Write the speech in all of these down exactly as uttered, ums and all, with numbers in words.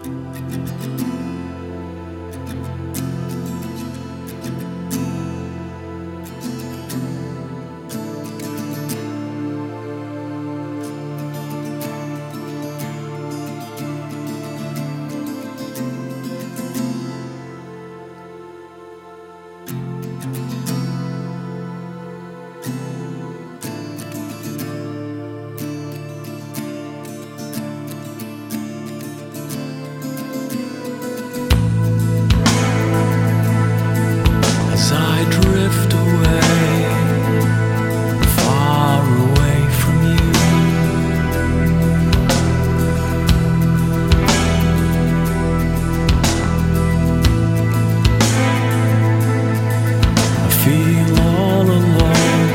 As I drift away, far away from you, I feel all alone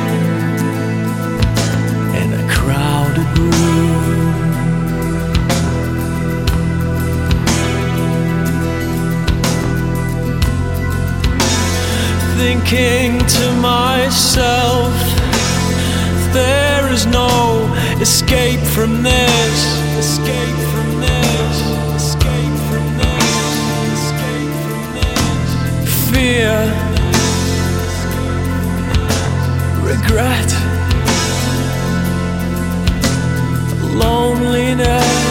in a crowded room. Thinking to myself, there is no escape from this, escape from this, escape from this, escape from this. Fear, regret, loneliness.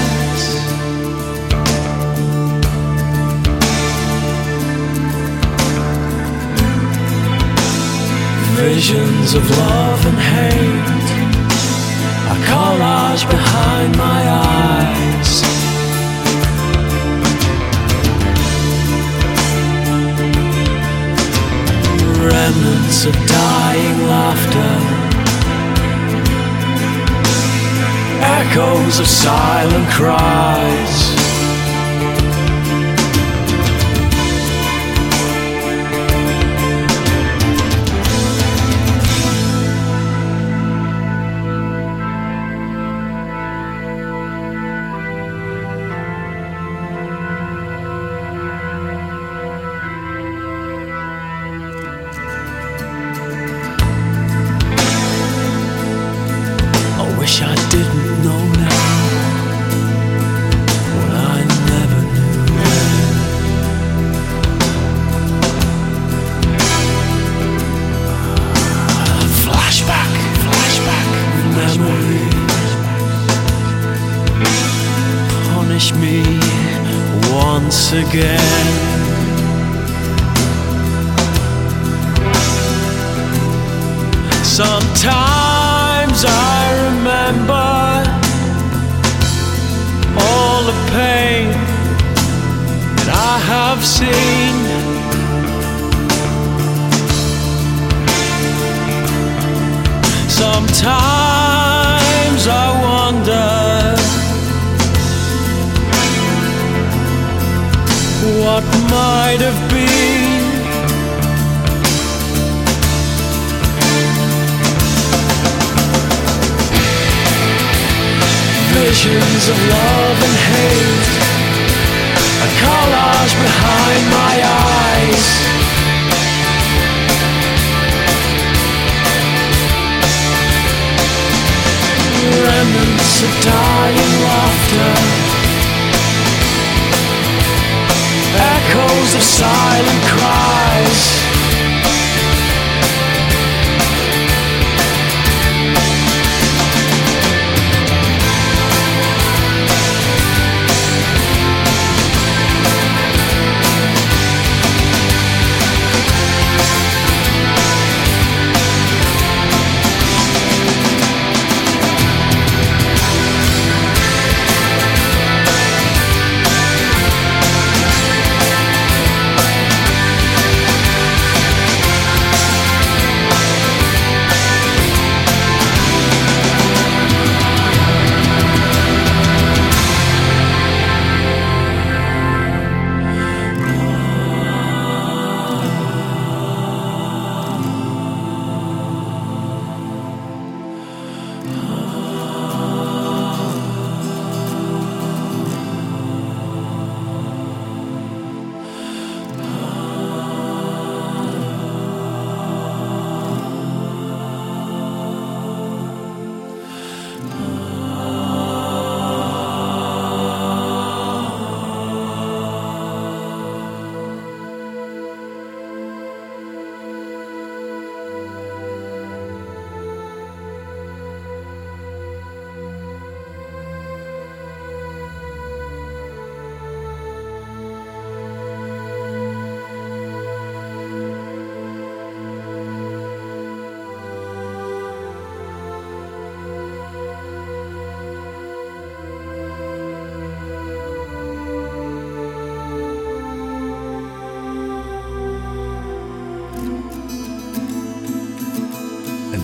Visions of love and hate, a collage behind my eyes. Remnants of dying laughter, echoes of silent cries. Wish I didn't know now what I never knew then. Flashback, flashback, memory. Punish me once again. Sometimes I remember all the pain that I have seen. Sometimes I wonder what might have been. Visions of love and hate, a collage behind my eyes. Remnants of dying laughter, echoes of silent cries.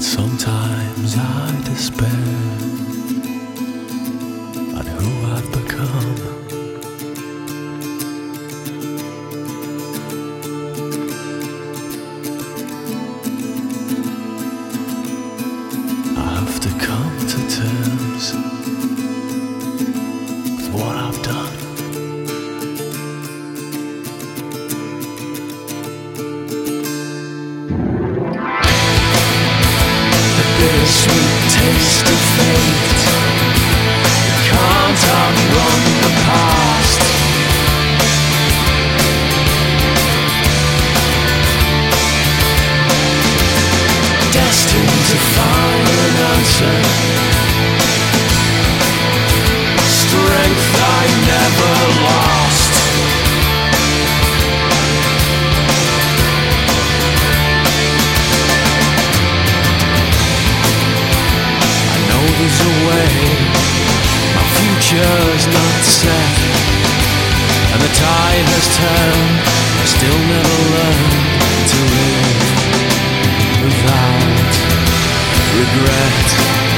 Sometimes I despair at who I've become. I have to come to terms with what I've done. Bittersweet taste of fate. You can't outrun the past. Destined to find an answer. Strength I never lost. There's a way, my future's not set, and the tide has turned. I still never learned to live without regret.